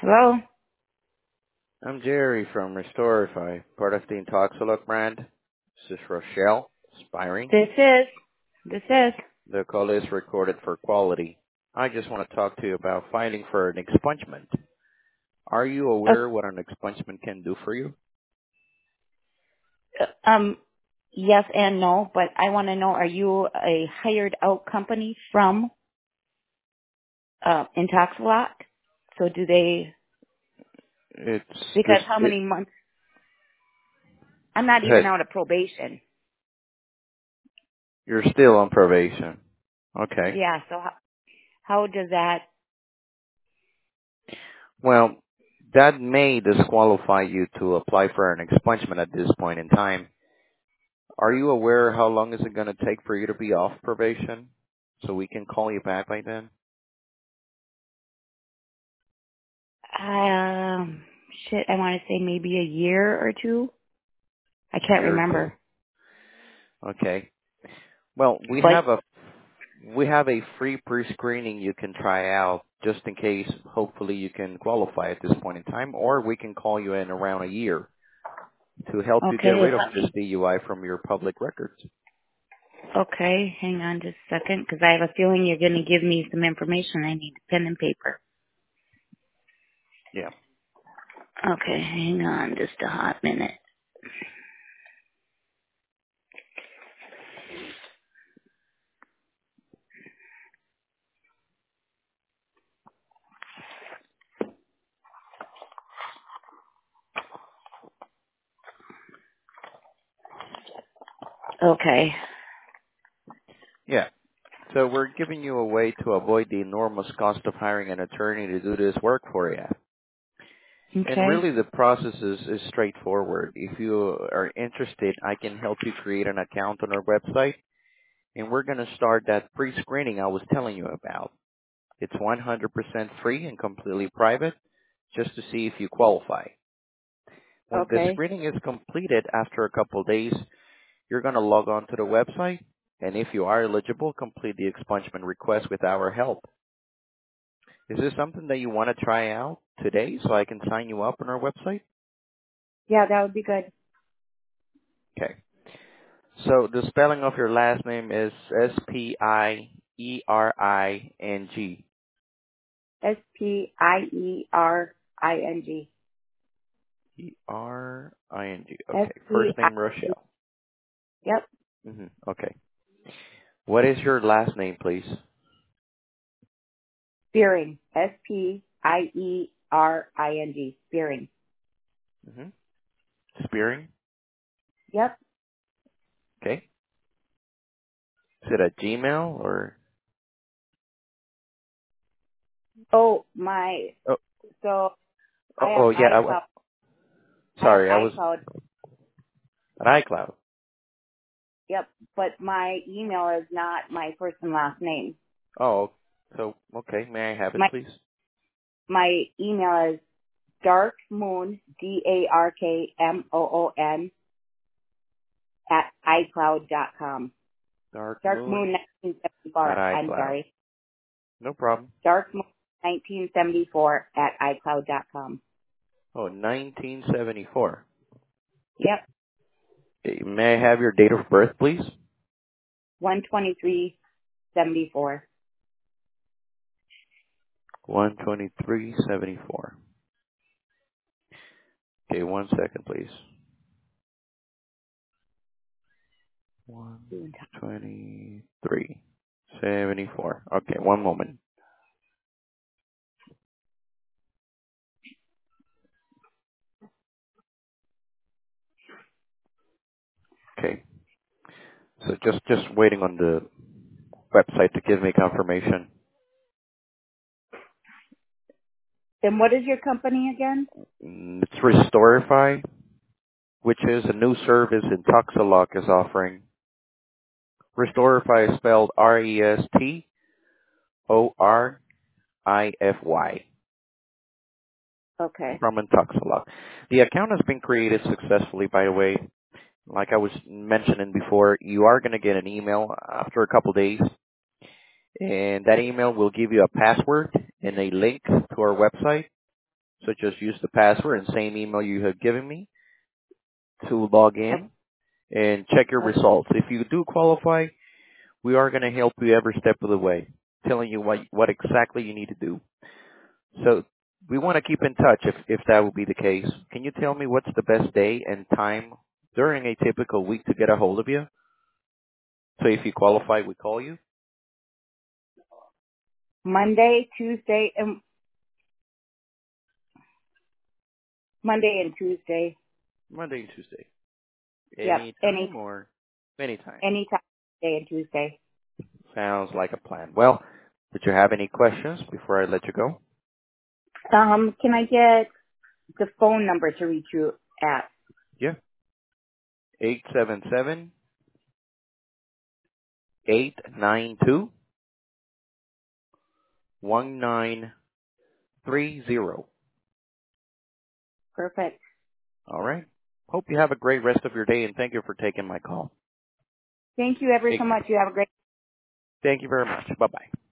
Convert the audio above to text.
Hello, I'm Jerry from Restorify, part of the Intoxalock brand. This is Rochelle, Spiring. this is, this is, The call is recorded for quality. I just want to talk to you about filing for an expungement. Are you uh, aware what an expungement can do for you? um, yes and no, but I want to know, are you a hired out company from, Intoxilot? So do they, It's because this, how many months, I'm not even hey, out of probation. you're still on probation. Okay. Yeah, so how does that, Well, that may disqualify you to apply for an expungement at this point in time. Are you aware how long is it going to take for you to be off probation? So we can call you back by then? um, I want to say maybe a year or two? I A can't year or two. remember. Okay. Well, But, we have a free pre-screening you can try out just in case. Hopefully you can qualify at this point in time, or we can call you in around a year to help you get okay, rid of this DUI from your public records. okay, hang on just a second, because I have a feeling you're going to give me some information. I need pen and paper. Yeah. Okay, hang on just a hot minute. Okay. Yeah. So we're giving you a way to avoid the enormous cost of hiring an attorney to do this work for you. And Okay. really the process is straightforward. If you are interested, I can help you create an account on our website, and we're going to start that pre-screening I was telling you about. It's 100% free and completely private, just to see if you qualify. When the Okay. screening is completed after a couple of days, you're going to log on to the website, and if you are eligible, complete the expungement request with our help. Is this something that you want to try out today so I can sign you up on our website? Yeah, that would be good. Okay. So the spelling of your last name is Spiering. Spiering. Ering. S Okay. P First I. name Rochelle. Yep. Okay. What is your last name, please? Spearing. Spiering. Spearing. hmm Spearing. Yep. Okay. Is it a Gmail or? Oh my. Oh, So I have oh yeah. iCloud. I have Sorry, I was iCloud. at iCloud. Yep. But my email is not my first and last name. Oh, so okay. May I have it, My please? my email is darkmoon DARKMOON at iCloud.com. Dark Moon Darkmoon at 1974. I'm iCloud. sorry. No problem. Darkmoon 1974 at iCloud.com. Oh, 1974. Yep. Okay, may I have your date of birth, please? 12374. 12374. Okay, 1 second, please. 12374. Okay, one moment. Okay, so just waiting on the website to give me confirmation. And what is your company again? It's Restorify, which is a new service Intoxalock is offering. Restorify is spelled Restorify Okay. from Intoxalock. The account has been created successfully, by the way. Like I was mentioning before, you are going to get an email after a couple days, and that email will give you a password and a link to our website So just use the password and same email you have given me to log in and check your results. If you do qualify, we are going to help you every step of the way, telling you what exactly you need to do. So we want to keep in touch if that would be the case. Can you tell me what's the best day and time during a typical week to get a hold of you? So if you qualify, we call you? Monday, Tuesday, and Tuesday. Monday and Tuesday. Yep. Anytime or anytime? Anytime, Monday and Tuesday. Sounds like a plan. Well, did you have any questions before I let you go? Can I get the phone number to reach you at? Yeah. 877-892-1930. Perfect. All right. Hope you have a great rest of your day, and thank you for taking my call. Thank you ever so much. You have a great Thank you very much. Bye-bye.